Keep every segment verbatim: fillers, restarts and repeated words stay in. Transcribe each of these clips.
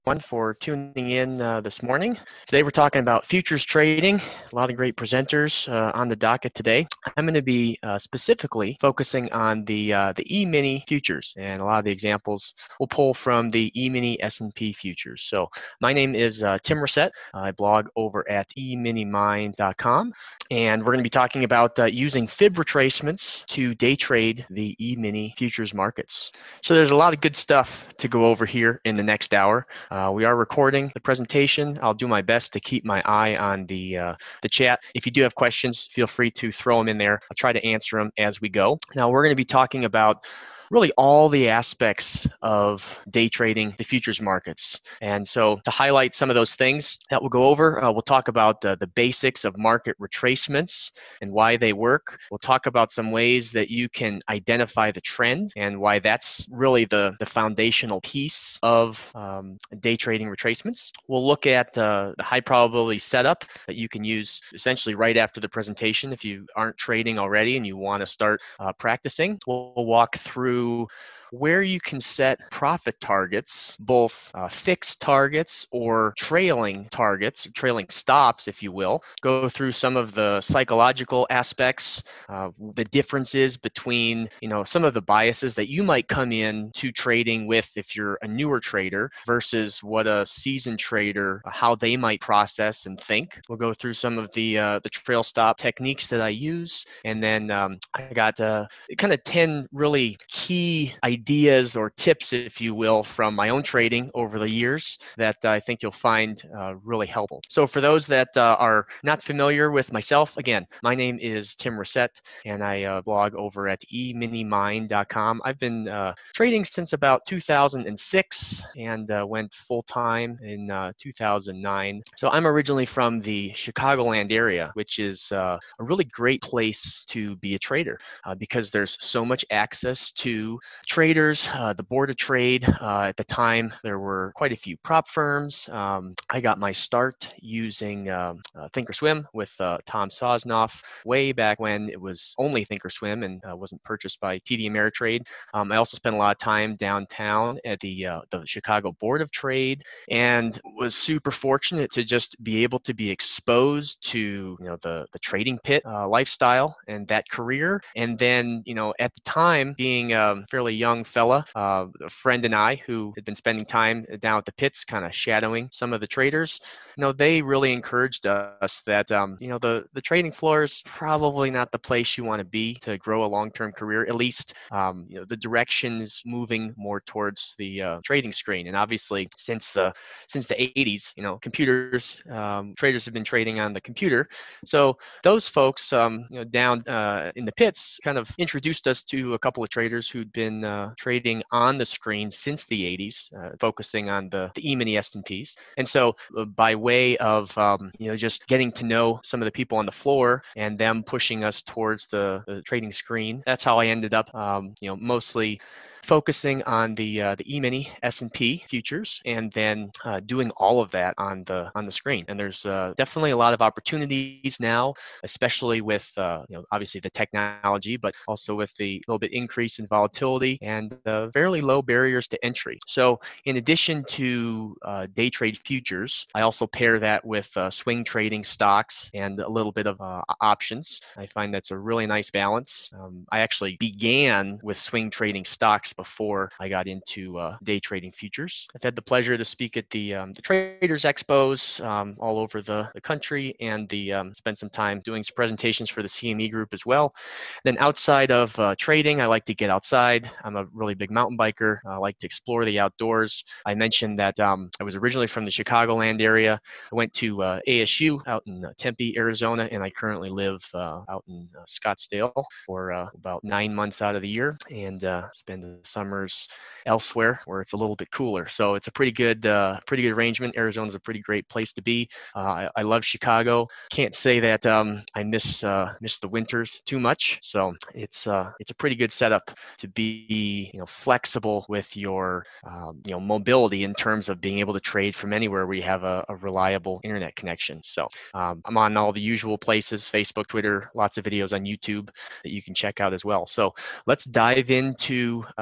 One for tuning in uh, this morning. Today we're talking about futures trading. A lot of great presenters uh, on the docket today. I'm going to be uh, specifically focusing on the uh, the E-mini futures, and a lot of the examples will pull from the E-mini S and P futures. So my name is uh, Tim Reset. I blog over at e mini mind dot com, and we're going to be talking about uh, using fib retracements to day trade the E-mini futures markets. So there's a lot of good stuff to go over here in the next hour. Uh, we are recording the presentation. I'll do my best to keep my eye on the uh, the chat. If you do have questions, feel free to throw them in there. I'll try to answer them as we go. Now we're going to be talking about really all the aspects of day trading the futures markets. And so to highlight some of those things that we'll go over, uh, we'll talk about uh, the basics of market retracements and why they work. We'll talk about some ways that you can identify the trend and why that's really the, the foundational piece of um, day trading retracements. We'll look at uh, the high probability setup that you can use essentially right after the presentation if you aren't trading already and you want to start uh, practicing. We'll, we'll walk through where you can set profit targets, both uh, fixed targets or trailing targets, trailing stops, if you will. Go through some of the psychological aspects, uh, the differences between, you know, some of the biases that you might come in to trading with if you're a newer trader versus what a seasoned trader, how they might process and think. We'll go through some of the uh, the trail stop techniques that I use, and then um, I got uh, kind of ten really key ideas or tips, if you will, from my own trading over the years that I think you'll find uh, really helpful. So for those that uh, are not familiar with myself, again, my name is Tim Reset, and I uh, blog over at e mini mind dot com. I've been uh, trading since about two thousand six and uh, went full-time in uh, two thousand nine. So I'm originally from the Chicagoland area, which is uh, a really great place to be a trader uh, because there's so much access to traders, uh, the board of trade. Uh, at the time, there were quite a few prop firms. Um, I got my start using um, uh, Thinkorswim with uh, Tom Sosnoff way back when it was only Thinkorswim and uh, wasn't purchased by T D Ameritrade. Um, I also spent a lot of time downtown at the uh, the Chicago Board of Trade and was super fortunate to just be able to be exposed to, you know, the the trading pit uh, lifestyle and that career. And then, you know, at the time, being a fairly young fella, uh, a friend and I who had been spending time down at the pits, kind of shadowing some of the traders, you know, they really encouraged us that, um, you know, the, the trading floor is probably not the place you want to be to grow a long-term career. At least, um, you know, the direction is moving more towards the uh, trading screen. And obviously, since the since the eighties, you know, computers, um, traders have been trading on the computer. So those folks, um, you know, down uh, in the pits, kind of introduced us to a couple of traders who'd been uh, trading on the screen since the eighties, uh, focusing on the, the E-mini S and Ps. And so uh, by way of, um, you know, just getting to know some of the people on the floor and them pushing us towards the, the trading screen, that's how I ended up, um, you know, mostly focusing on the uh, the E-mini S and P futures, and then uh, doing all of that on the on the screen. And there's uh, definitely a lot of opportunities now, especially with uh, you know, obviously the technology, but also with the little bit increase in volatility and uh, fairly low barriers to entry. So in addition to uh, day trade futures, I also pair that with uh, swing trading stocks and a little bit of uh, options. I find that's a really nice balance. Um, I actually began with swing trading stocks before I got into uh, day trading futures. I've had the pleasure to speak at the um, the Traders Expos um, all over the, the country, and the um, spent some time doing some presentations for the C M E group as well. Then outside of uh, trading, I like to get outside. I'm a really big mountain biker. I like to explore the outdoors. I mentioned that um, I was originally from the Chicagoland area. I went to uh, A S U out in uh, Tempe, Arizona, and I currently live uh, out in uh, Scottsdale for uh, about nine months out of the year, and uh, spend the summers elsewhere where it's a little bit cooler. So it's a pretty good, uh, pretty good arrangement. Arizona's a pretty great place to be. Uh, I, I love Chicago. Can't say that um, I miss uh, miss the winters too much. So it's uh, it's a pretty good setup to be, you know, flexible with your um, you know, mobility in terms of being able to trade from anywhere where you have a, a reliable internet connection. So um, I'm on all the usual places: Facebook, Twitter, lots of videos on YouTube that you can check out as well. So let's dive into uh,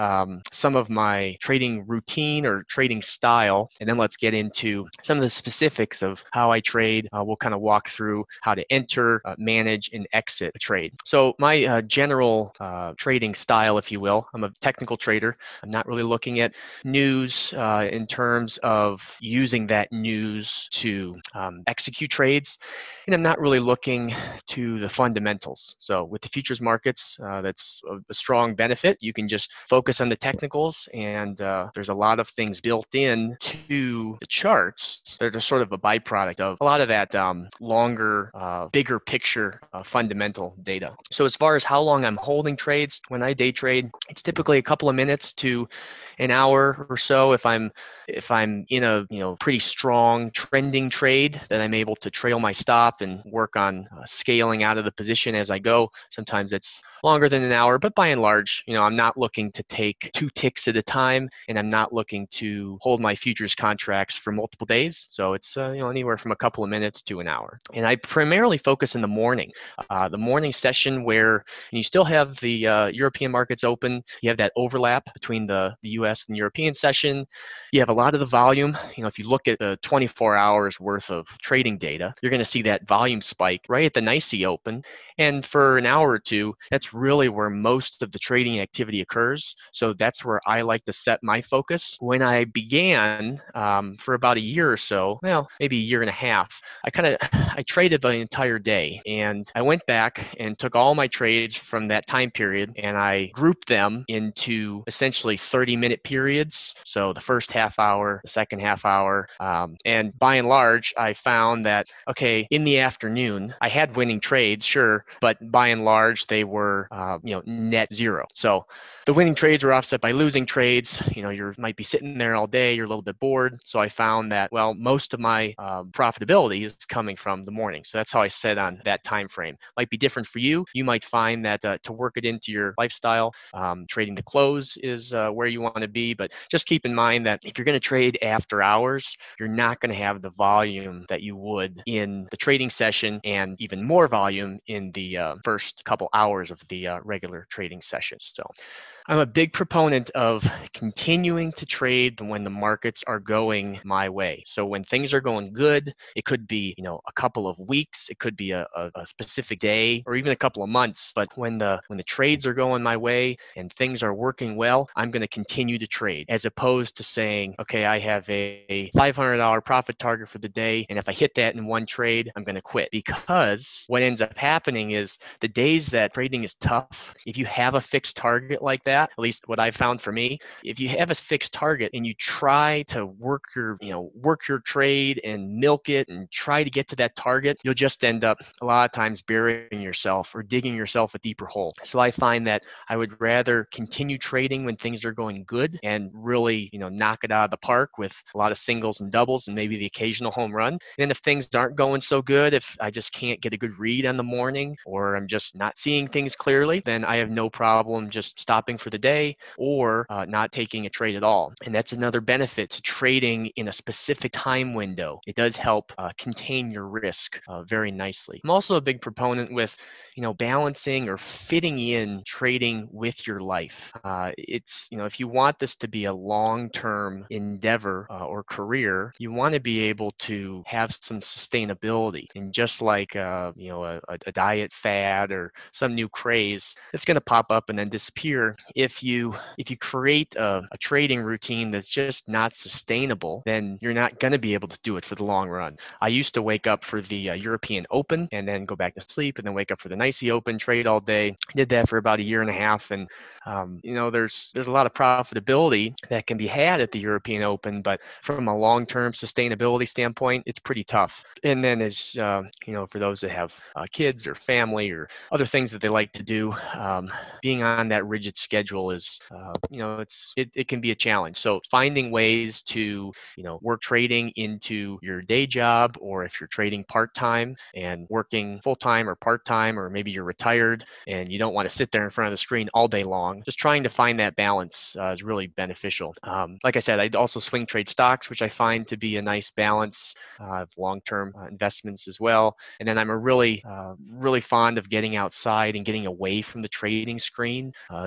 um, some of my trading routine or trading style, and then let's get into some of the specifics of how I trade. Uh, we'll kind of walk through how to enter, uh, manage, and exit a trade. So my uh, general uh, trading style, if you will, I'm a technical trader. I'm not really looking at news uh, in terms of using that news to um, execute trades, and I'm not really looking to the fundamentals. So with the futures markets, uh, that's a, a strong benefit. You can just focus on the technicals, and uh, there's a lot of things built in to the charts that are sort of a byproduct of a lot of that um, longer, uh, bigger picture uh, fundamental data. So as far as how long I'm holding trades, when I day trade, it's typically a couple of minutes to an hour or so. If I'm if I'm in a you know pretty strong trending trade, then I'm able to trail my stop and work on uh, scaling out of the position as I go. Sometimes it's longer than an hour, but by and large, you know, I'm not looking to take two ticks at a time, and I'm not looking to hold my futures contracts for multiple days. So it's uh, you know anywhere from a couple of minutes to an hour. And I primarily focus in the morning, uh, the morning session where and you still have the uh, European markets open. You have that overlap between the, the U S and European session. You have a lot of the volume. You know, if you look at the twenty-four hours worth of trading data, you're going to see that volume spike right at the NYSE open. And for an hour or two, that's really where most of the trading activity occurs. So that's where I like to set my focus. When I began um, for about a year or so, well, maybe a year and a half, I kind of I traded the entire day, and I went back and took all my trades from that time period, and I grouped them into essentially thirty minute periods. So the first half hour, the second half hour, um, and by and large, I found that, okay, in the afternoon, I had winning trades, sure, but by and large, they were, uh, you know, net zero. So the winning trades were offset by losing trades. You know, you might be sitting there all day, you're a little bit bored. So I found that, well, most of my uh, profitability is coming from the morning. So that's how I set on that time frame. Might be different for you. You might find that uh, to work it into your lifestyle, um, trading to close is uh, where you want to be. But just keep in mind that if you're going to trade after hours, you're not going to have the volume that you would in the trading session, and even more volume in the uh, first couple hours of the uh, regular trading session. So I'm a big proponent of continuing to trade when the markets are going my way. So when things are going good, it could be, you know, a couple of weeks, it could be a, a, a specific day, or even a couple of months. But when the when the trades are going my way and things are working well, I'm going to continue to trade, as opposed to saying, okay, I have a five hundred dollars profit target for the day, and if I hit that in one trade, I'm going to quit. Because what ends up happening is the days that trading is tough, if you have a fixed target like that, at least what I've found for me, if you have a fixed target and you try to work your, you know, work your trade and milk it and try to get to that target, you'll just end up a lot of times burying yourself or digging yourself a deeper hole. So I find that I would rather continue trading when things are going good and really, you know, knock it out of the park with a lot of singles and doubles and maybe the occasional home run. And then if things aren't going so good, if I just can't get a good read on the morning, or I'm just not seeing things clearly, then I have no problem just stopping for the day, or uh, not taking a trade at all. And that's another benefit to trading in a specific time window. It does help uh, contain your risk uh, very nicely. I'm also a big proponent with, you know, balancing or fitting in trading with your life. Uh, it's, you know, if you want this to be a long-term endeavor uh, or career, you want to be able to have some sustainability. And just like, uh, you know, a, a diet fad or some new craze, it's going to pop up and then disappear. If you if you create a, a trading routine that's just not sustainable, then you're not going to be able to do it for the long run. I used to wake up for the uh, European Open and then go back to sleep, and then wake up for the NYSE Open, trade all day. I did that for about a year and a half, and um, you know, there's there's a lot of profitability that can be had at the European Open, but from a long-term sustainability standpoint, it's pretty tough. And then as uh, you know, for those that have uh, kids or family or other things that they like to do, um, being on that rigid schedule is, uh, you know, it's it, it can be a challenge. So finding ways to, you know, work trading into your day job, or if you're trading part-time and working full-time or part-time, or maybe you're retired and you don't want to sit there in front of the screen all day long, just trying to find that balance uh, is really beneficial. Um, like I said, I also swing trade stocks, which I find to be a nice balance uh, of long-term uh, investments as well. And then I'm a really, uh, really fond of getting outside and getting away from the trading screen. Uh, you know,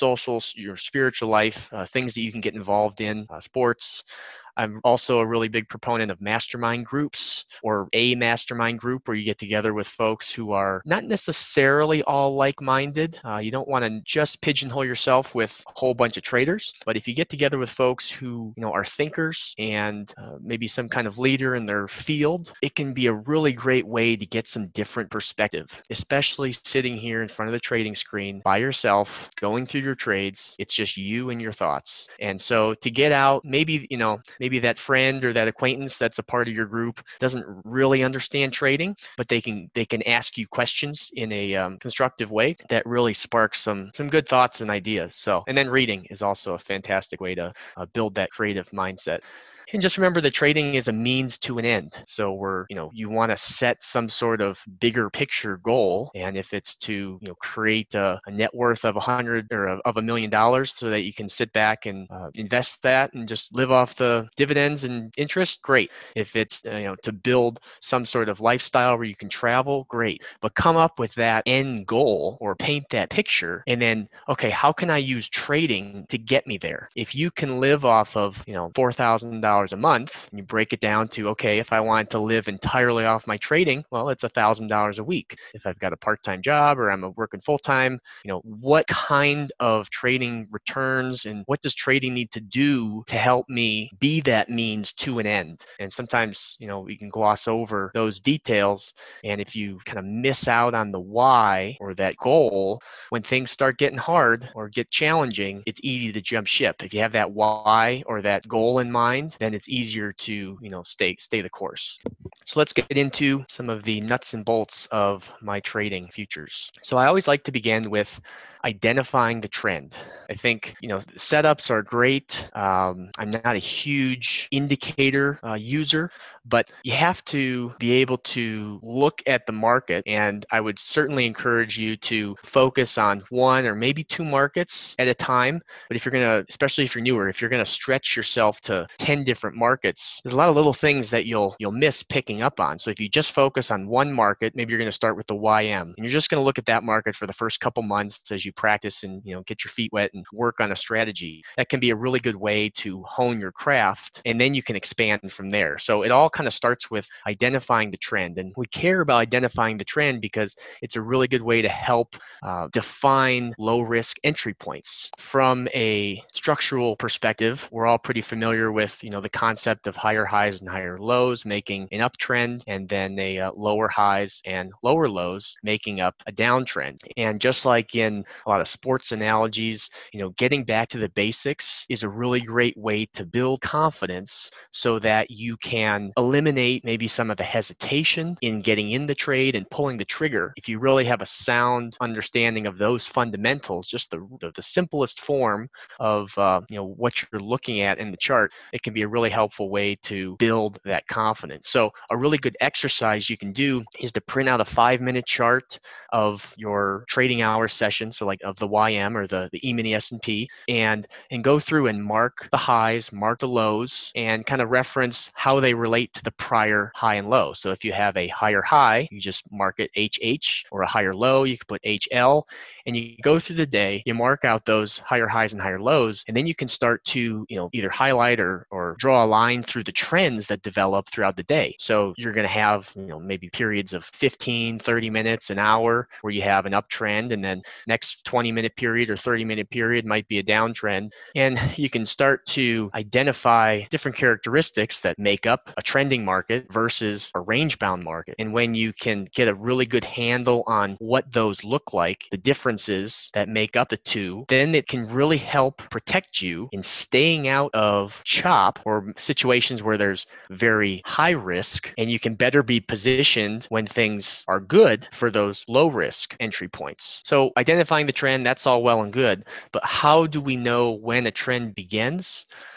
social, your spiritual life, uh, things that you can get involved in, uh, sports. I'm also a really big proponent of mastermind groups, or a mastermind group where you get together with folks who are not necessarily all like-minded. Uh, you don't want to just pigeonhole yourself with a whole bunch of traders, but if you get together with folks who, you know, are thinkers and uh, maybe some kind of leader in their field, it can be a really great way to get some different perspective, especially sitting here in front of the trading screen by yourself, going through your trades. It's just you and your thoughts. And so to get out, maybe, you know, maybe that friend or that acquaintance that's a part of your group doesn't really understand trading, but they can they can ask you questions in a um, constructive way that really sparks some some good thoughts and ideas. So, and then reading is also a fantastic way to uh, build that creative mindset. And just remember that trading is a means to an end. So we're, you know, you want to set some sort of bigger picture goal. And if it's to, you know, create a, a net worth of a hundred or of, of a million dollars so that you can sit back and uh, invest that and just live off the dividends and interest, great. If it's, uh, you know, to build some sort of lifestyle where you can travel, great. But come up with that end goal or paint that picture. And then, okay, how can I use trading to get me there? If you can live off of, you know, four thousand dollars a month, and you break it down to, okay, if I wanted to live entirely off my trading, well, it's a thousand dollars a week. If I've got a part-time job or I'm working full-time, you know, what kind of trading returns and what does trading need to do to help me be that means to an end? And sometimes, you know, we can gloss over those details. And if you kind of miss out on the why or that goal, when things start getting hard or get challenging, it's easy to jump ship. If you have that why or that goal in mind, then it's easier to, you know, stay stay the course. So let's get into some of the nuts and bolts of my trading futures. So I always like to begin with identifying the trend. I think, you know, setups are great. Um, I'm not a huge indicator uh, user, but you have to be able to look at the market. And I would certainly encourage you to focus on one or maybe two markets at a time. But if you're going to, especially if you're newer, if you're going to stretch yourself to ten different markets, there's a lot of little things that you'll you'll miss picking up on. So if you just focus on one market, maybe you're going to start with the Y M, and you're just going to look at that market for the first couple months as you practice and, you know, get your feet wet and work on a strategy. That can be a really good way to hone your craft, and then you can expand from there. So it all kind of starts with identifying the trend, and we care about identifying the trend because it's a really good way to help uh, define low risk entry points. From a structural perspective, we're all pretty familiar with, you know, the concept of higher highs and higher lows making an uptrend, and then a uh, lower highs and lower lows making up a downtrend. And just like in a lot of sports analogies, you know, getting back to the basics is a really great way to build confidence so that you can eliminate maybe some of the hesitation in getting in the trade and pulling the trigger. If you really have a sound understanding of those fundamentals, just the, the, the simplest form of, uh, you know, what you're looking at in the chart, it can be a really helpful way to build that confidence. So a really good exercise you can do is to print out a five minute chart of your trading hour session. So like of the Y M or the, the E-mini S and P, and, and go through and mark the highs, mark the lows, and kind of reference how they relate to the prior high and low. So if you have a higher high, you just mark it H H, or a higher low, you can put H L, and you go through the day, you mark out those higher highs and higher lows, and then you can start to, you know, either highlight or, or draw a line through the trends that develop throughout the day. So you're going to have, you know, maybe periods of fifteen, thirty minutes, an hour where you have an uptrend, and then next twenty minute period or thirty minute period might be a downtrend. And you can start to identify different characteristics that make up a trending market versus a range bound market. And when you can get a really good handle on what those look like, the differences that make up the two, then it can really help protect you in staying out of chop or situations where there's very high risk, and you can better be positioned when things are good for those low risk entry points. So identifying the trend, that's all well and good, but how do we know when a trend begins?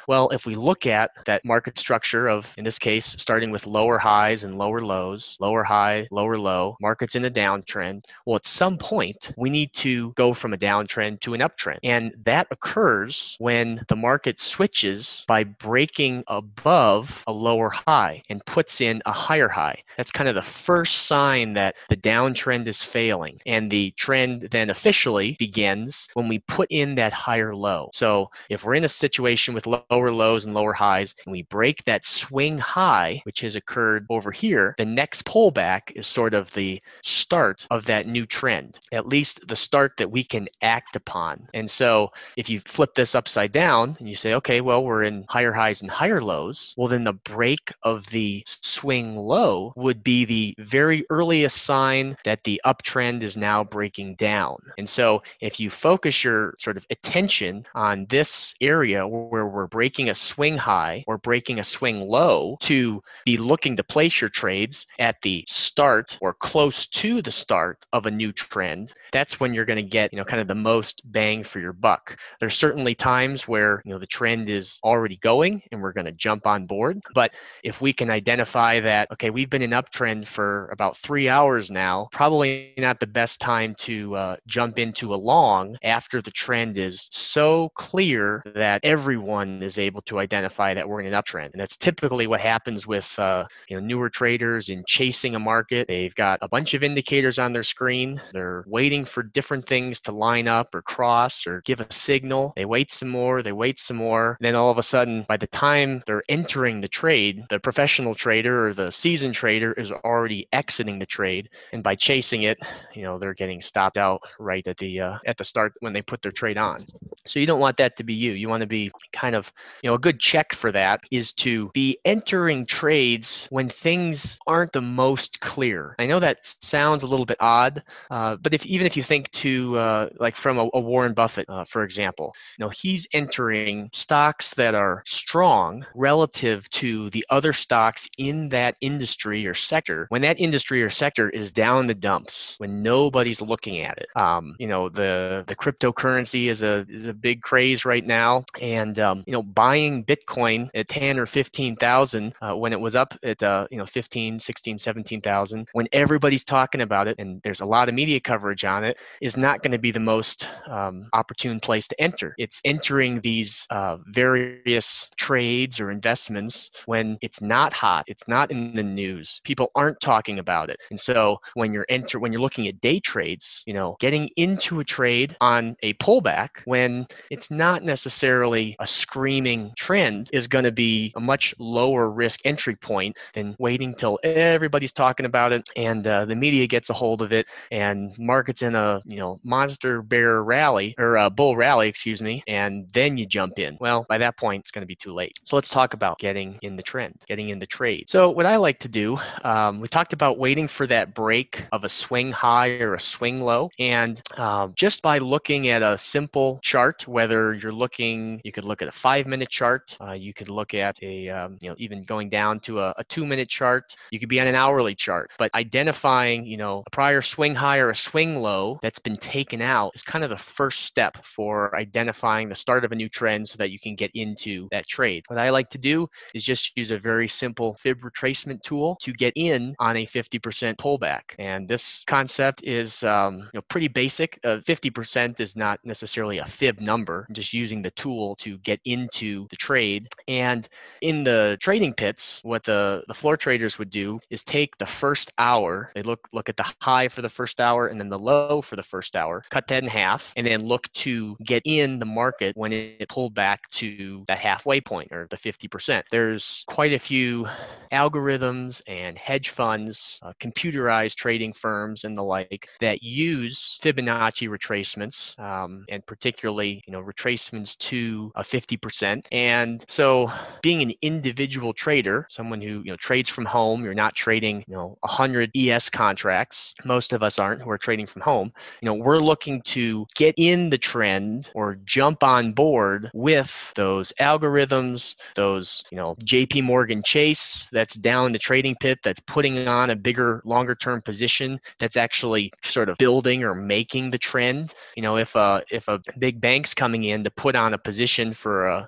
Well, if we look at that market structure of, in this case, starting with lower highs and lower lows, lower high, lower low, markets in a downtrend, well, at some point, we need to go from a downtrend to an uptrend. And that occurs when the market switches by breaking above a lower high and puts in a higher high. That's kind of the first sign that the downtrend is failing. And the trend then officially begins when we put in that higher low. So if we're in a situation with lower lows and lower highs, and we break that swing high, which has occurred over here, the next pullback is sort of the start of that new trend, at least the start that we can act upon. And so if you flip this upside down and you say, okay, well, we're in higher highs and higher lows, well, then the break of the swing low would be the very earliest sign that the uptrend is now breaking down. And so if you focus your sort of attention on this area where we're breaking a swing high or breaking a swing low, to be looking to place your trades at the start or close to the start of a new trend, that's when you're going to get, you know, kind of the most bang for your buck. There's certainly times where, you know, the trend is already going and we're going to jump on board. But if we can identify that, okay, we've been in uptrend for about three hours now, probably not the best time to uh, jump into a long after the trend is so clear that everyone is able to identify that we're in an uptrend. And that's typically what happens with uh, you know, newer traders in chasing a market. They've got a bunch of indicators on their screen. They're waiting for different things to line up or cross or give a signal. They wait some more, they wait some more. Then all of a sudden, by the time they're entering the trade, the professional trader or the seasoned trader is already exiting the trade. And by chasing it, you know, they're getting stopped out right at the uh, at the start when they put their trade on. So you don't want that to be you. You want to be kind of, you know, a good check for that is to be entering trades when things aren't the most clear. I know that sounds a little bit odd, uh, but if even if you think to uh, like from a, a Warren Buffett, uh, for example, you know, he's entering stocks that are strong relative to the other stocks in that industry or sector when that industry or sector is down in the dumps, when nobody's looking at it. Um, you know, the the cryptocurrency is a is a big craze right now, and um, you know, buying Bitcoin at ten or fifteen thousand uh, when it was up at uh, you know fifteen, sixteen, seventeen thousand, when everybody's talking about it and there's a lot of media coverage on it, is not going to be the most um, opportune place to enter. It's entering these uh, various trades or investments when it's not hot, it's not in the news, people aren't talking about it. And so when you're enter when you're looking at day trades, you know, getting into a trade on a pullback when it's not necessarily a screaming trend is going to be a much lower risk entry point than waiting till everybody's talking about it and uh, the media gets a hold of it and market's in a, you know, monster bear rally or a bull rally, excuse me, and then you jump in. Well, by that point, it's going to be too late. So let's talk about getting in the trend, getting in the trade. So what I like to do, um, we talked about waiting for that break of a swing high or a swing low. And um, just by looking at a simple chart, whether you're looking, you could look at a five minute chart, uh, you could look at a, um, you know, even going down to a, a two minute chart, you could be on an hourly chart, but identifying, you know, a prior swing high or a swing low that's been taken out is kind of the first step for identifying the start of a new trend so that you can get into that trade. What I like to do is just use a very simple fib retracement tool to get in on a fifty percent pullback. And this concept is um, you know, pretty basic. Uh, fifty percent is not necessarily a fib number. I'm just using the tool to get into the trade. And in the trading pits, what the, the floor traders would do is take the first hour, they look look at the high for the first hour and then the low for the first hour, cut that in half, and then look to get in the market when it pulled back to the halfway point or the fifty percent. There's quite a few algorithms and hedge funds, uh, computerized trading firms and the like that use Fibonacci retracements, um, and particularly, you know, retracements to a fifty percent. And so being an individual trader, someone who, you know, trades from home, you're not trading, you know, one hundred E S contracts. Most of us aren't who are trading from home. You know, we're looking to get in the trend or jump on board with those algorithms, those, you know, J P Morgan Chase that's down the trading pit, that's putting on a bigger, longer term position, that's actually sort of building or making the trend. You know, if a, if a big bank's coming in to put on a position for a,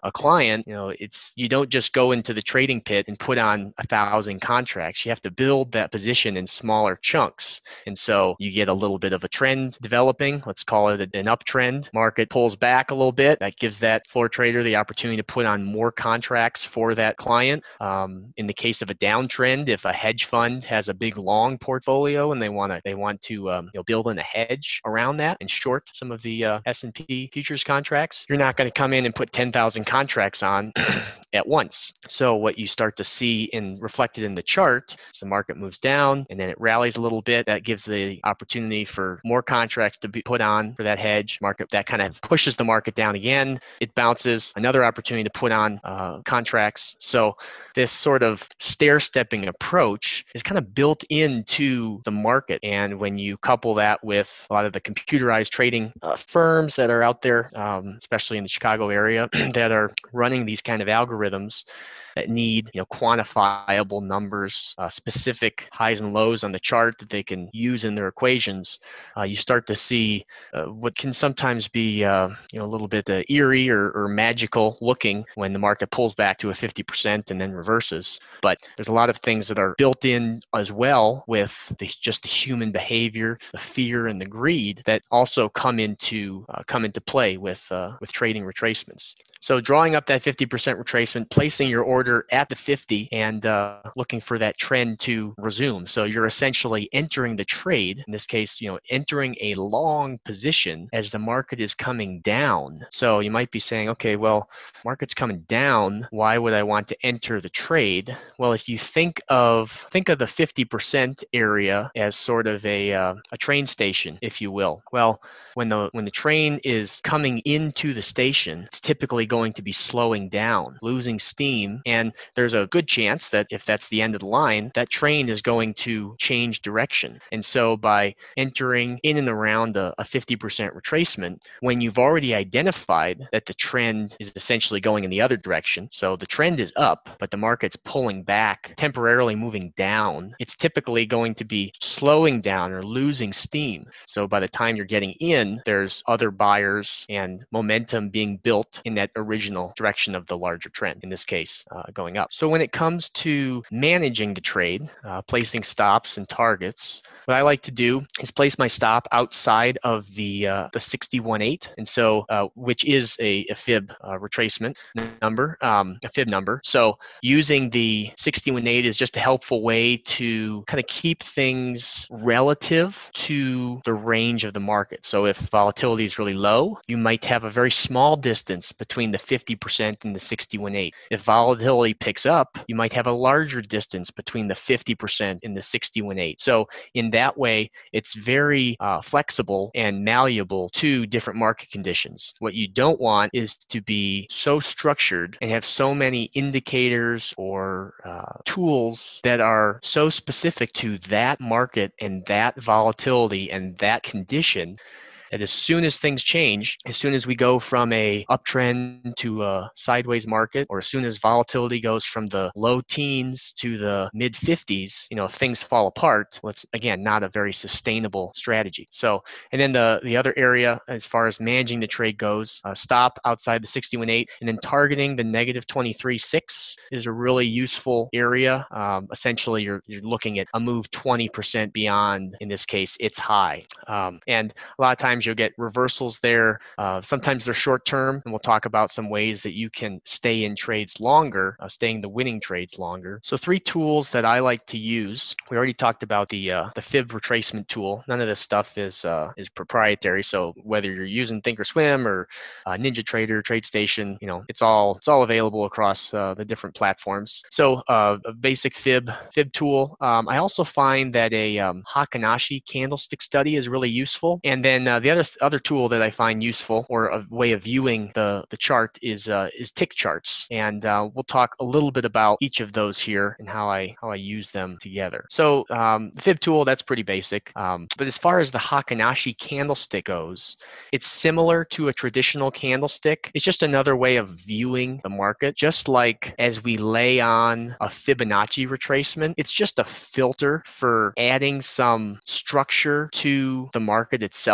a client, you know, it's you don't just go into the trading pit and put on a thousand contracts. You have to build that position in smaller chunks. And so you get a little bit of a trend developing. Let's call it an uptrend. Market pulls back a little bit. That gives that floor trader the opportunity to put on more contracts for that client. Um, in the case of a downtrend, if a hedge fund has a big long portfolio and they want to they want to um, you know, build in a hedge around that and short some of the uh, S and P futures contracts, you're not going to come in and put ten thousand contracts on at once. So what you start to see in reflected in the chart is the market moves down and then it rallies a little bit. That gives the opportunity for more contracts to be put on for that hedge market. That kind of pushes the market down again. It bounces, another opportunity to put on uh, contracts. So this sort of stair-stepping approach is kind of built into the market. And when you couple that with a lot of the computerized trading uh, firms that are out there, um, especially in the Chicago area, that are running these kind of algorithms that need, you know, quantifiable numbers, uh, specific highs and lows on the chart that they can use in their equations, uh, you start to see uh, what can sometimes be, uh, you know, a little bit uh, eerie or, or magical looking when the market pulls back to a fifty percent and then reverses. But there's a lot of things that are built in as well with the, just the human behavior, the fear and the greed that also come into uh, come into play with uh, with trading retracements. So drawing up that fifty percent retracement, placing your order at the fifty and uh, looking for that trend to resume. So you're essentially entering the trade, in this case, you know, entering a long position as the market is coming down. So you might be saying, okay, well, market's coming down. Why would I want to enter the trade? Well, if you think of think of the fifty percent area as sort of a uh, a train station, if you will. Well, when the when the train is coming into the station, it's typically going to be slowing down, losing steam, and there's a good chance that if that's the end of the line, that train is going to change direction. And so by entering in and around a, a fifty percent retracement, when you've already identified that the trend is essentially going in the other direction, so the trend is up, but the market's pulling back, temporarily moving down, it's typically going to be slowing down or losing steam. So by the time you're getting in, there's other buyers and momentum being built in that original direction of the larger trend, in this case, uh, going up. So when it comes to managing the trade, uh, placing stops and targets, what I like to do is place my stop outside of the uh, the sixty-one eight, and so uh, which is a, a fib uh, retracement number, um, a fib number. So using the sixty-one eight is just a helpful way to kind of keep things relative to the range of the market. So if volatility is really low, you might have a very small distance between the fifty percent and the sixty-one eight. If volatility picks up, you might have a larger distance between the fifty percent and the sixty-one eight. So in that way, it's very uh, flexible and malleable to different market conditions. What you don't want is to be so structured and have so many indicators or uh, tools that are so specific to that market and that volatility and that condition, that as soon as things change, as soon as we go from a uptrend to a sideways market, or as soon as volatility goes from the low teens to the mid fifties, you know, if things fall apart, well, it's again not a very sustainable strategy. So, and then the the other area as far as managing the trade goes, uh, stop outside the sixty-one eight, and then targeting the negative twenty-three six is a really useful area. Um, essentially, you're you're looking at a move twenty percent beyond, in this case, its high, um, and a lot of times you'll get reversals there. Uh, sometimes they're short term, and we'll talk about some ways that you can stay in trades longer, uh, staying the winning trades longer. So three tools that I like to use. We already talked about the uh, the fib retracement tool. None of this stuff is uh, is proprietary. So whether you're using Thinkorswim or uh, NinjaTrader, TradeStation, you know, it's all it's all available across uh, the different platforms. So uh, a basic fib fib tool. Um, I also find that a um, Heikin-Ashi candlestick study is really useful, and then uh, the The other other tool that I find useful, or a way of viewing the the chart, is uh, is tick charts, and uh, we'll talk a little bit about each of those here and how I how I use them together. So um, the fib tool, that's pretty basic, um, but as far as the Heikin-Ashi candlestick goes, it's similar to a traditional candlestick. It's just another way of viewing the market. Just like as we lay on a Fibonacci retracement, it's just a filter for adding some structure to the market itself.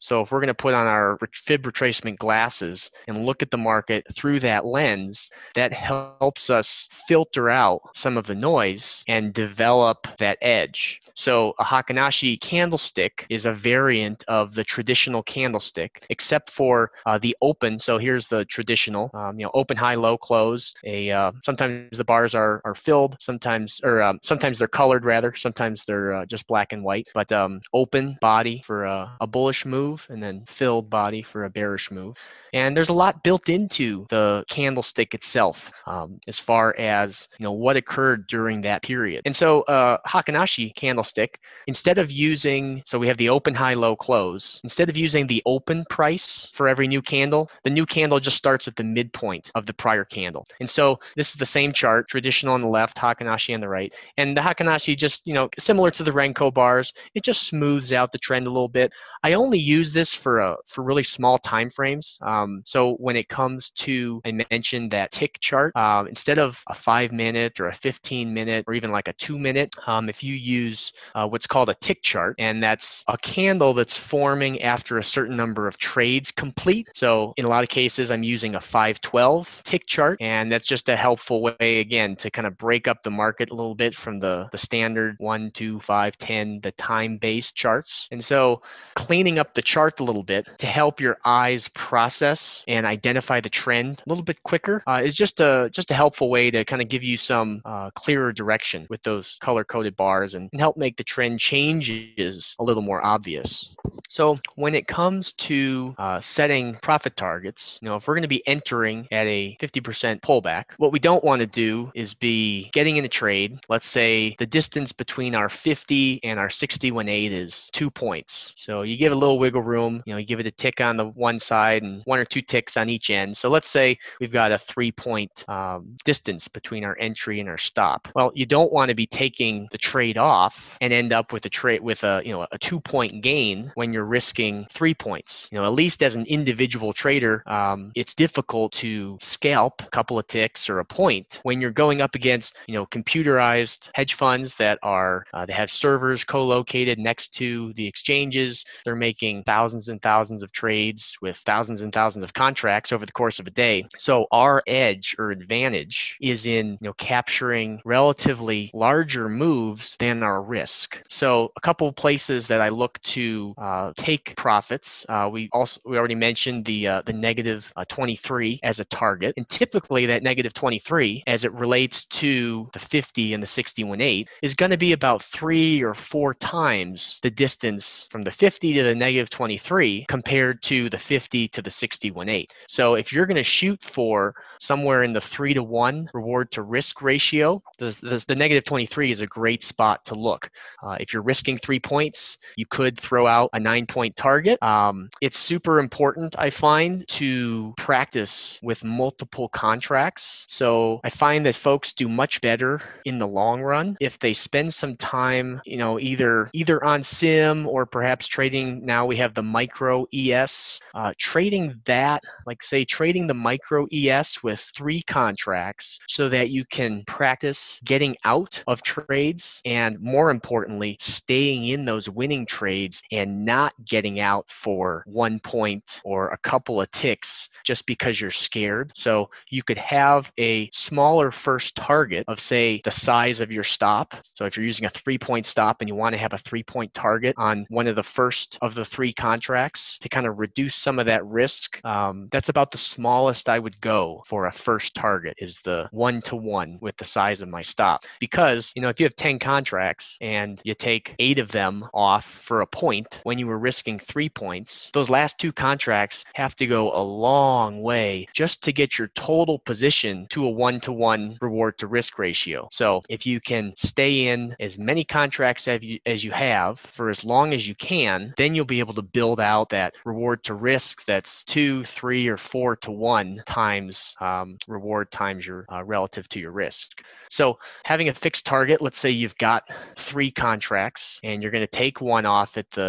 So if we're going to put on our fib retracement glasses and look at the market through that lens, that helps us filter out some of the noise and develop that edge. So a Heikin-Ashi candlestick is a variant of the traditional candlestick, except for uh, the open. So here's the traditional, um, you know, open, high, low, close. A uh, sometimes the bars are are filled, sometimes or um, sometimes they're colored rather, sometimes they're uh, just black and white. But um, open body for a, a bullish move, and then filled body for a bearish move. And there's a lot built into the candlestick itself, um, as far as you know what occurred during that period. And so, uh, Heikin-Ashi candlestick, instead of using, so we have the open, high, low, close. Instead of using the open price for every new candle, the new candle just starts at the midpoint of the prior candle. And so this is the same chart, traditional on the left, Heikin-Ashi on the right. And the Heikin-Ashi just, you know, similar to the Renko bars, it just smooths out the trend a little bit. I only use this for a for really small time frames. Um, so when it comes to, I mentioned that tick chart, um, instead of a five minute or a fifteen minute or even like a two minute, um, if you use uh, what's called a tick chart, and that's a candle that's forming after a certain number of trades complete. So in a lot of cases, I'm using a five twelve tick chart, and that's just a helpful way, again, to kind of break up the market a little bit from the, the standard one, two, five, ten, the time-based charts. And so cleaning up the chart a little bit to help your eyes process and identify the trend a little bit quicker uh, is just a just a helpful way to kind of give you some uh, clearer direction with those color-coded bars and, and help make the trend changes a little more obvious. So when it comes to uh, setting profit targets, you know, if we're going to be entering at a fifty percent pullback, what we don't want to do is be getting in a trade. Let's say the distance between our fifty and our sixty one eight is two points. So you give a little wiggle room, you know, you give it a tick on the one side and one or two ticks on each end. So let's say we've got a three point um, distance between our entry and our stop. Well, you don't want to be taking the trade off and end up with a trade with a, you know, a two point gain when you're risking three points. You know, at least as an individual trader, um, it's difficult to scalp a couple of ticks or a point when you're going up against, you know, computerized hedge funds that are, uh, they have servers co-located next to the exchanges. They're making thousands and thousands of trades with thousands and thousands of contracts over the course of a day. So our edge or advantage is in, you know, capturing relatively larger moves than our risk. So a couple of places that I look to uh, take profits. Uh, we also we already mentioned the uh, the negative uh, twenty-three as a target, and typically that negative twenty-three, as it relates to the fifty and the sixty one eight, is going to be about three or four times the distance from the fifty to the negative twenty-three compared to the fifty to the sixty one eight. So if you're going to shoot for somewhere in the three to one reward to risk ratio, the, the, the negative twenty-three is a great spot to look. Uh, if you're risking three points, you could throw out a nine point target. Um, it's super important, I find, to practice with multiple contracts. So I find that folks do much better in the long run if they spend some time, you know, either either on sim or perhaps trading. Now we have the micro E S, uh, trading that, like say trading the micro E S with three contracts so that you can practice getting out of trades and, more importantly, staying in those winning trades and not getting out for one point or a couple of ticks just because you're scared. So you could have a smaller first target of, say, the size of your stop. So if you're using a three point stop and you want to have a three point target on one of the first of the three contracts to kind of reduce some of that risk, um, that's about the smallest I would go for a first target, is the one to one with the size of my stop. Because, you know, if you have ten contracts and you take eight of them off for a point when you were risking three points, those last two contracts have to go a long way just to get your total position to a one to one reward to risk ratio. So if you can stay in as many contracts as you, as you have for as long as you can, then you'll be able to build out that reward to risk that's two, three, or four to one times um, reward times your uh, relative to your risk. So having a fixed target, let's say you've got three contracts and you're going to take one off at the negative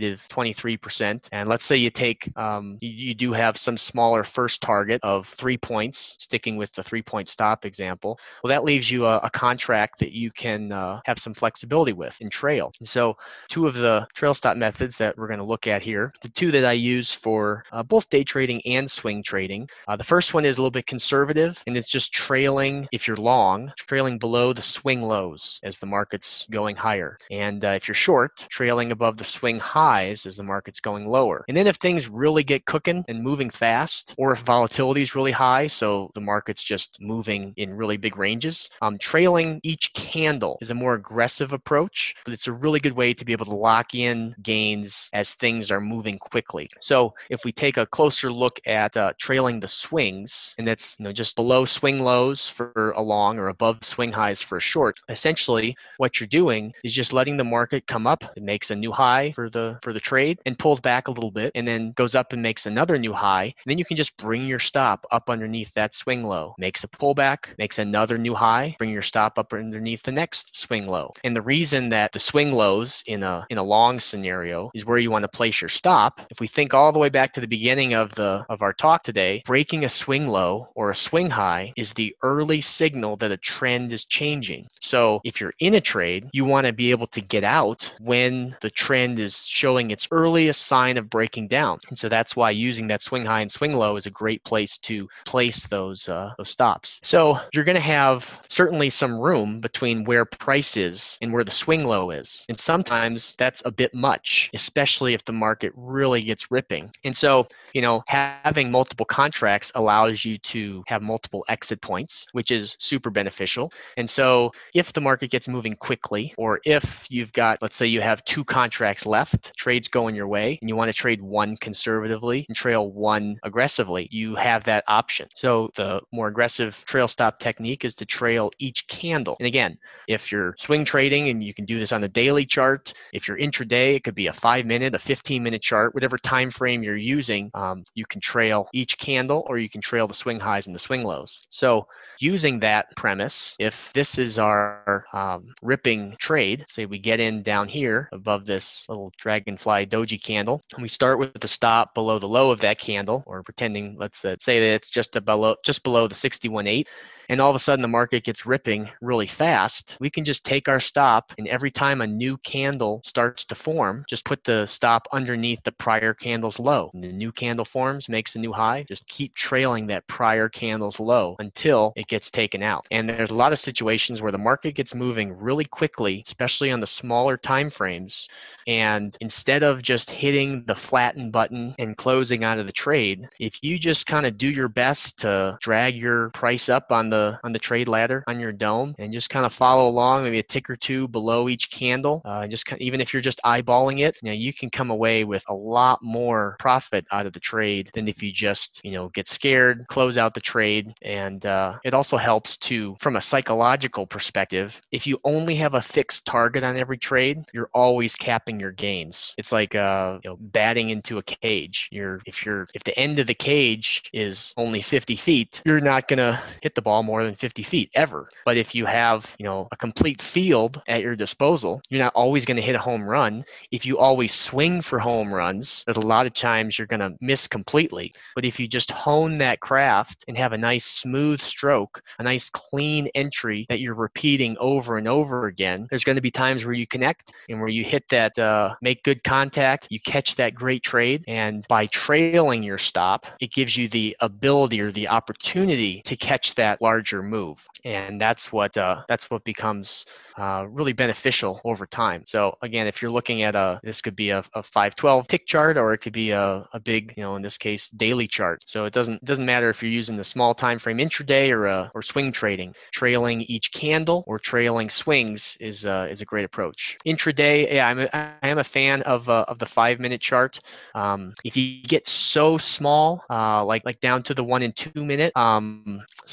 negative twenty-three percent. And let's say you take, um, you, you do have some smaller first target of three points, sticking with the three point stop example. Well, that leaves you a, a contract that you can uh, have some flexibility with in trail. And so two of the trail stop methods that we're going to look at here, the two that I use for uh, both day trading and swing trading. Uh, the first one is a little bit conservative, and it's just trailing, if you're long, trailing below the swing lows as the market's going higher. And uh, if you're short, trailing above the swing highs as the market's going lower. And then if things really get cooking and moving fast, or if volatility is really high, so the market's just moving in really big ranges, um, trailing each candle is a more aggressive approach, but it's a really good way to be able to lock in gains as things are moving quickly. So if we take a closer look at uh, trailing the swings, and that's, you know, just below swing lows for a long or above swing highs for a short, essentially what you're doing is just letting the market come up. It makes a new high for the for the trade and pulls back a little bit, and then goes up and makes another new high. And then you can just bring your stop up underneath that swing low, makes a pullback, makes another new high, bring your stop up underneath the next swing low. And the reason that the swing lows in a in a long scenario is where you want to place your stop. If we think all the way back to the beginning of the of our talk today, breaking a swing low or a swing high is the early signal that a trend is changing. So if you're in a trade, you want to be able to get out when the trend is showing its earliest sign of breaking down. And so that's why using that swing high and swing low is a great place to place those uh, those stops. So you're going to have certainly some room between where price is and where the swing low is. And sometimes that's a bit much, especially if the market really gets ripping. And so, you know, having multiple contracts allows you to have multiple exit points, which is super beneficial. And so if the market gets moving quickly, or if you've got, let's say you have two contracts left, trades going your way, and you want to trade one conservatively and trail one aggressively, you have that option. So the more aggressive trail stop technique is to trail each candle. And again, if you're swing trading, and you can do this on a daily chart, if you're intraday, it could be a five minute, a fifteen minute chart, whatever time frame you're using, um, you can trail each candle, or you can trail the swing highs and the swing lows. So using that premise, if this is our um, ripping trade, say we get in down here above this little dragonfly doji candle, and we start with the stop below the low of that candle, or pretending, let's uh, say that it's just a below, just below the sixty-one point eight, and all of a sudden the market gets ripping really fast, we can just take our stop, and every time a new candle starts to form, just put the stop underneath the prior candle's low. And the new candle forms, makes a new high, just keep trailing that prior candle's low until it gets taken out. And there's a lot of situations where the market gets moving really quickly, especially on the smaller time frames. And instead of just hitting the flatten button and closing out of the trade, if you just kind of do your best to drag your price up on the on the trade ladder on your dome, and just kind of follow along, maybe a tick or two below each candle, uh, just kind of, even if you're just eyeballing it, you know, you can come away with a lot more profit out of the trade than if you just, you know, get scared, close out the trade. And uh, it also helps to, from a psychological perspective, if you only have a fixed target on every trade, you're always capping your gains. It's like uh, you know, batting into a cage. You're if you're if the end of the cage is only fifty feet, you're not gonna hit the ball more than fifty feet ever. But if you have, you know, a complete field at your disposal, you're not always going to hit a home run. If you always swing for home runs, there's a lot of times you're going to miss completely. But if you just hone that craft and have a nice smooth stroke, a nice clean entry that you're repeating over and over again, there's going to be times where you connect and where you hit that, uh, make good contact, you catch that great trade. And by trailing your stop, it gives you the ability or the opportunity to catch that larger move. And that's what uh, that's what becomes uh, really beneficial over time. So again, if you're looking at a, this could be a, a five twelve tick chart, or it could be a, a big, you know, in this case, daily chart. So it doesn't doesn't matter if you're using the small time frame intraday or uh, or swing trading. Trailing each candle or trailing swings is uh, is a great approach. Intraday, yeah, I'm a, I am a fan of uh, of the five minute chart. Um, if you get so small, uh, like like down to the one and two minute, um, sometimes you end up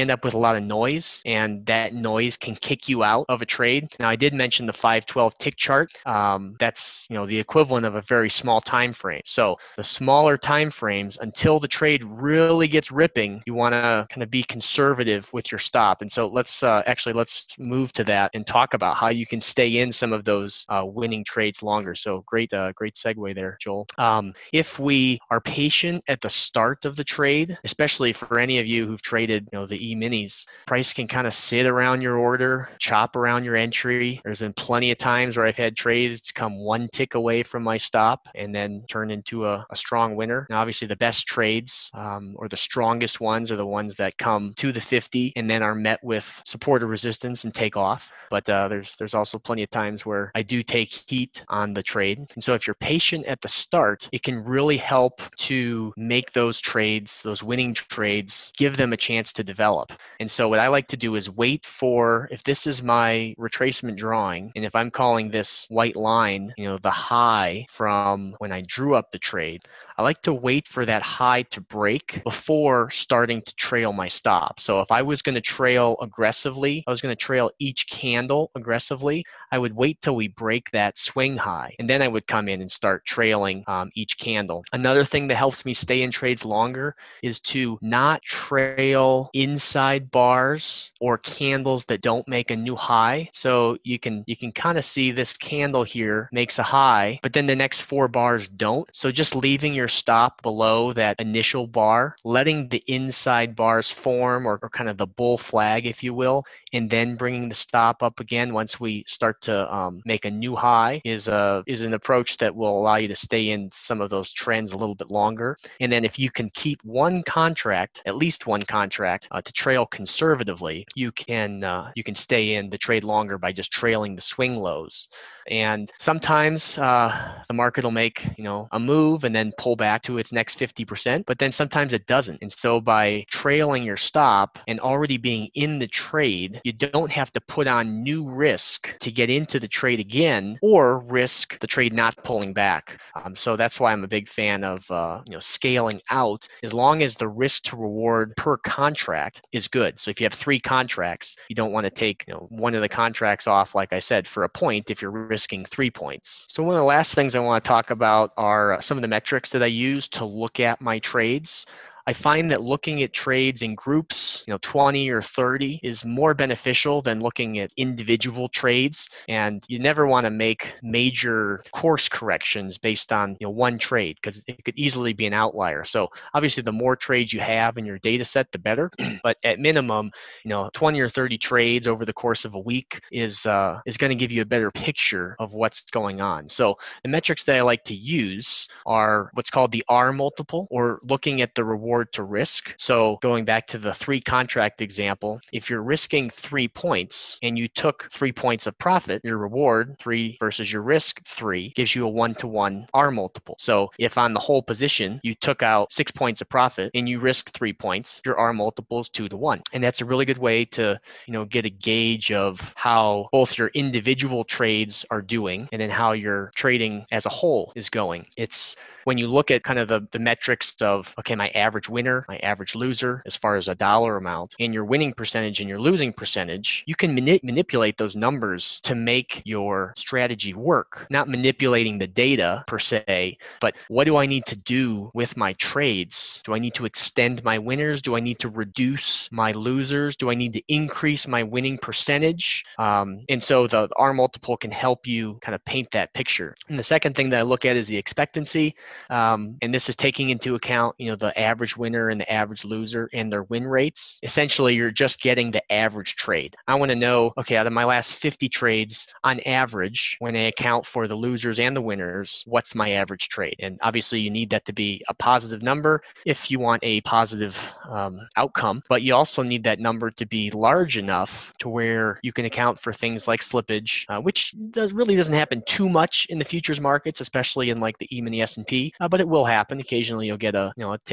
end up with a lot of noise, and that noise can kick you out of a trade. Now, I did mention the five twelve tick chart. Um, that's you know the equivalent of a very small time frame. So the smaller time frames, until the trade really gets ripping, you want to kind of be conservative with your stop. And so let's uh, actually let's move to that and talk about how you can stay in some of those uh, winning trades longer. So great, uh, great segue there, Joel. Um, if we are patient at the start of the trade, especially for any of you who've traded, you know, the E-minis, price can kind of sit around your order, chop around your entry. There's been plenty of times where I've had trades come one tick away from my stop and then turn into a, a strong winner. Now, obviously, the best trades um, or the strongest ones are the ones that come to the fifty and then are met with support or resistance and take off. But uh, there's there's also plenty of times where I do take heat on the trade. And so if you're patient at the start, it can really help to make those trades, those winning trades, give them a chance to develop. And so what I like to do is wait for, if this is my retracement drawing, and if I'm calling this white line, you know, the high from when I drew up the trade, I like to wait for that high to break before starting to trail my stop. So if I was going to trail aggressively, I was going to trail each candle aggressively, I would wait till we break that swing high, and then I would come in and start trailing um, each candle. Another thing that helps me stay in trades longer is to not trail inside bars or candles that don't make a new high. So you can you can kind of see this candle here makes a high, but then the next four bars don't. So just leaving your stop below that initial bar, letting the inside bars form, or, or kind of the bull flag, if you will, and then bringing the stop up again once we start to um, make a new high is a is an approach that will allow you to stay in some of those trends a little bit longer. And then if you can keep one contract, at least one contract, uh, to trail conservatively, you can uh, you can stay in the trade longer by just trailing the swing lows. And sometimes uh, the market will make you know a move and then pull back to its next fifty percent, but then sometimes it doesn't. And so by trailing your stop and already being in the trade, you don't have to put on new risk to get into the trade again, or risk the trade not pulling back. Um, so that's why I'm a big fan of uh, you know scaling out, as long as the risk to reward per contract is good. So if you have three contracts, you don't want to take you know one of the contracts off, like I said, for a point if you're risking three points. So one of the last things I want to talk about are some of the metrics that I use to look at my trades. I find that looking at trades in groups, you know, twenty or thirty is more beneficial than looking at individual trades. And you never want to make major course corrections based on, you know, one trade, because it could easily be an outlier. So obviously the more trades you have in your data set, the better. But at minimum, you know, twenty or thirty trades over the course of a week is uh, is going to give you a better picture of what's going on. So the metrics that I like to use are what's called the R multiple, or looking at the reward to risk. So going back to the three contract example, if you're risking three points and you took three points of profit, your reward, three versus your risk, three, gives you a one-to-one R multiple. So if on the whole position, you took out six points of profit and you risked three points, your R multiple is two to one. And that's a really good way to, you know, get a gauge of how both your individual trades are doing and then how your trading as a whole is going. It's when you look at kind of the, the metrics of, okay, my average winner, my average loser, as far as a dollar amount, and your winning percentage and your losing percentage, you can mani- manipulate those numbers to make your strategy work. Not manipulating the data per se, but what do I need to do with my trades? Do I need to extend my winners? Do I need to reduce my losers? Do I need to increase my winning percentage? Um, and so the R multiple can help you kind of paint that picture. And the second thing that I look at is the expectancy. Um, and this is taking into account, you know, the average winner and the average loser and their win rates. Essentially, you're just getting the average trade. I want to know, okay, out of my last fifty trades, on average, when I account for the losers and the winners, what's my average trade? And obviously, you need that to be a positive number if you want a positive um, outcome, but you also need that number to be large enough to where you can account for things like slippage, uh, which does, really doesn't happen too much in the futures markets, especially in like the E-mini S and P, uh, but it will happen. Occasionally, you'll get a you know a tick or two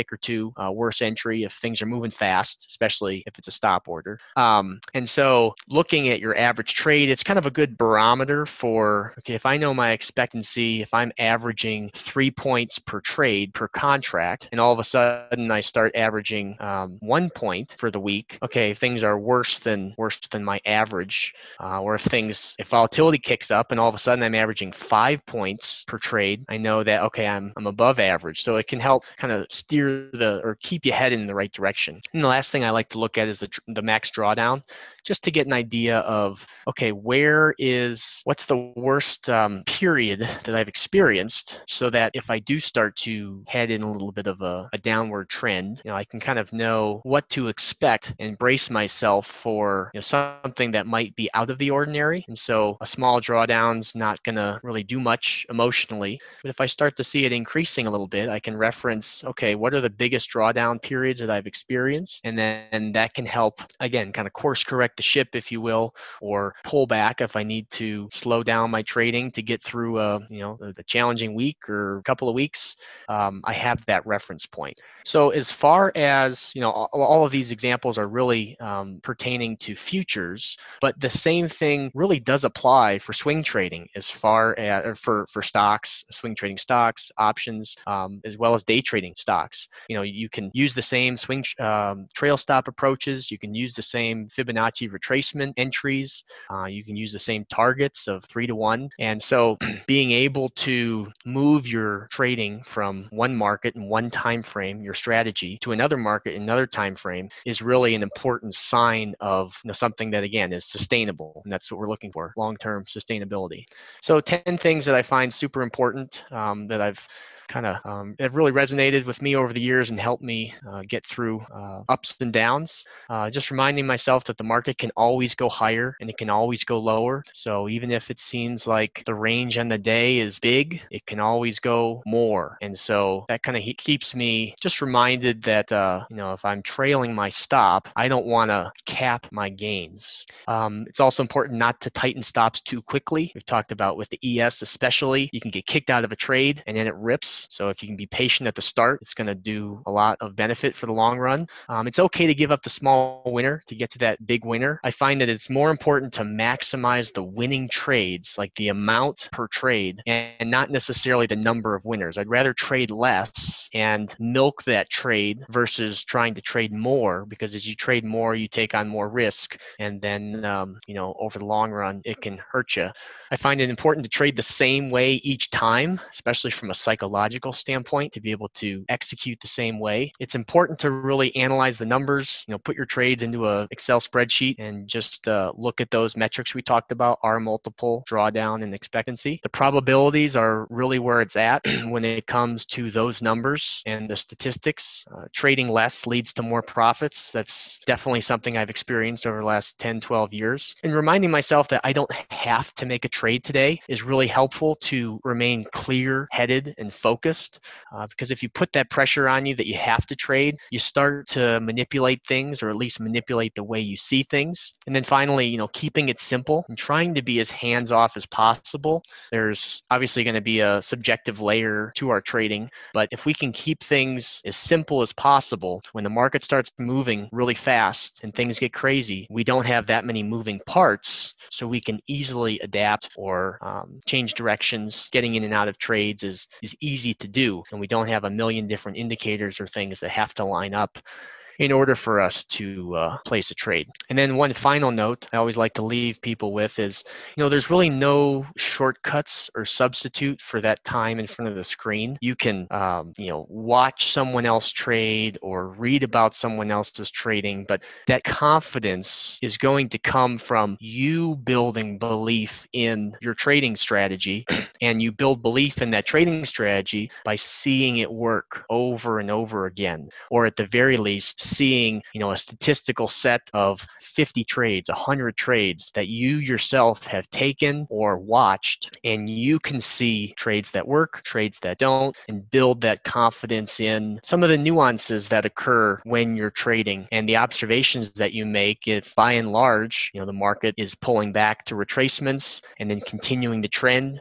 to uh, worse entry if things are moving fast, especially if it's a stop order. Um, and so looking at your average trade, it's kind of a good barometer for, okay, if I know my expectancy, if I'm averaging three points per trade per contract, and all of a sudden I start averaging um, one point for the week, okay, things are worse than worse than my average. Uh, or if things, if volatility kicks up and all of a sudden I'm averaging five points per trade, I know that, okay, I'm I'm above average. So it can help kind of steer the, or keep you headed in the right direction. And the last thing I like to look at is the, the max drawdown, just to get an idea of, okay, where is, what's the worst um, period that I've experienced, so that if I do start to head in a little bit of a, a downward trend, you know, I can kind of know what to expect and brace myself for, you know, something that might be out of the ordinary. And so a small drawdown's not going to really do much emotionally. But if I start to see it increasing a little bit, I can reference, okay, what are the biggest drawdown periods that I've experienced? And then that can help, again, kind of course correct the ship, if you will, or pull back if I need to slow down my trading to get through a, you know, the challenging week or a couple of weeks. Um, I have that reference point. So as far as, you know, all, all of these examples are really um, pertaining to futures, but the same thing really does apply for swing trading, as far as, or for, for stocks, swing trading stocks, options, um, as well as day trading stocks. You know, you can use the same swing um, trail stop approaches. You can use the same Fibonacci retracement entries. Uh, you can use the same targets of three to one. And so being able to move your trading from one market in one time frame, your strategy, to another market in another time frame, is really an important sign of, you know, something that, again, is sustainable. And that's what we're looking for, long-term sustainability. So ten things that I find super important um, that I've kind of um, have really resonated with me over the years and helped me uh, get through uh, ups and downs. Uh, just reminding myself that the market can always go higher and it can always go lower. So even if it seems like the range on the day is big, it can always go more. And so that kind of he- keeps me just reminded that, uh, you know, if I'm trailing my stop, I don't want to cap my gains. Um, it's also important not to tighten stops too quickly. We've talked about with the E S especially, you can get kicked out of a trade and then it rips. So if you can be patient at the start, it's going to do a lot of benefit for the long run. Um, it's okay to give up the small winner to get to that big winner. I find that it's more important to maximize the winning trades, like the amount per trade, and not necessarily the number of winners. I'd rather trade less and milk that trade versus trying to trade more, because as you trade more, you take on more risk. And then, um, you know, over the long run, it can hurt you. I find it important to trade the same way each time, especially from a psychological standpoint, to be able to execute the same way. It's important to really analyze the numbers, you know, put your trades into a Excel spreadsheet and just uh, look at those metrics we talked about, R multiple, drawdown, and expectancy. The probabilities are really where it's at when it comes to those numbers and the statistics. Uh, trading less leads to more profits. That's definitely something I've experienced over the last ten, twelve years. And reminding myself that I don't have to make a trade today is really helpful to remain clear-headed and focused, uh, because if you put that pressure on you that you have to trade, you start to manipulate things, or at least manipulate the way you see things. And then finally, you know, keeping it simple and trying to be as hands-off as possible. There's obviously going to be a subjective layer to our trading, but if we can keep things as simple as possible, when the market starts moving really fast and things get crazy, we don't have that many moving parts, so we can easily adapt or um, change directions. Getting in and out of trades is is easy to do, and we don't have a million different indicators or things that have to line up in order for us to uh, place a trade. And then one final note I always like to leave people with is, you know, there's really no shortcuts or substitute for that time in front of the screen. You can, um, you know, watch someone else trade or read about someone else's trading, but that confidence is going to come from you building belief in your trading strategy, and you build belief in that trading strategy by seeing it work over and over again, or at the very least, seeing, you know, a statistical set of fifty trades, one hundred trades that you yourself have taken or watched, and you can see trades that work, trades that don't, and build that confidence in some of the nuances that occur when you're trading and the observations that you make. If by and large, you know, the market is pulling back to retracements and then continuing the trend, that can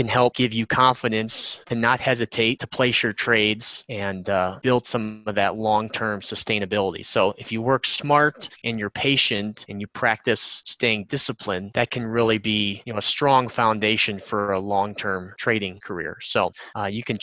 can help give you confidence to not hesitate to place your trades and uh, build some of that long-term sustainability. So if you work smart and you're patient and you practice staying disciplined, that can really be, you know, a strong foundation for a long-term trading career. So uh, you can